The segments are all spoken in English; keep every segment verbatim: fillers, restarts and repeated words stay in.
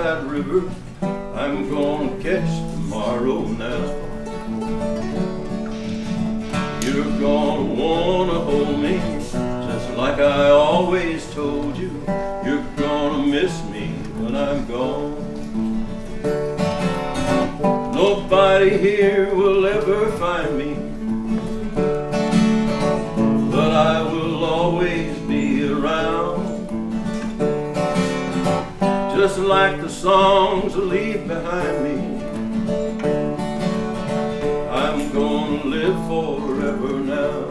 that river I'm gonna catch tomorrow now. You're gonna wanna hold me just like I always told you. You're gonna miss me when I'm gone. Nobody here will ever find me, but I will always be around. Just like the songs I leave behind me, I'm gonna live forever now.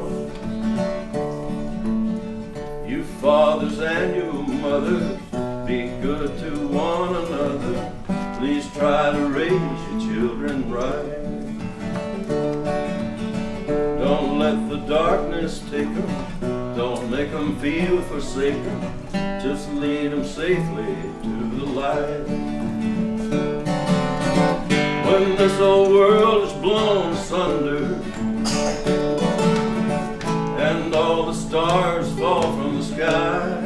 You fathers and you mothers, be good to one another. Please try to raise your children right. Don't let the darkness take them, don't make them feel forsaken. Just lead them safely to the light. When this old world is blown asunder and all the stars fall from the sky,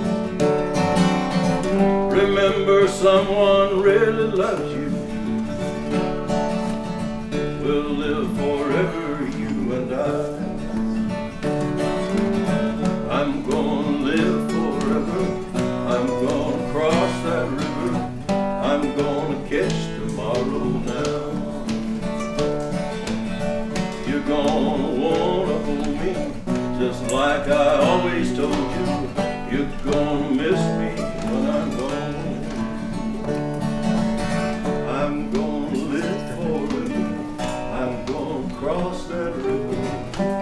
remember someone really loves you. We'll live forever, you and I. I'm gonna live forever, I'm gonna cross that river, I'm gonna catch tomorrow now. You're gonna wanna hold me just like I always told you. You're gonna miss me when I'm gone. I'm gonna live forever, I'm gonna cross that river.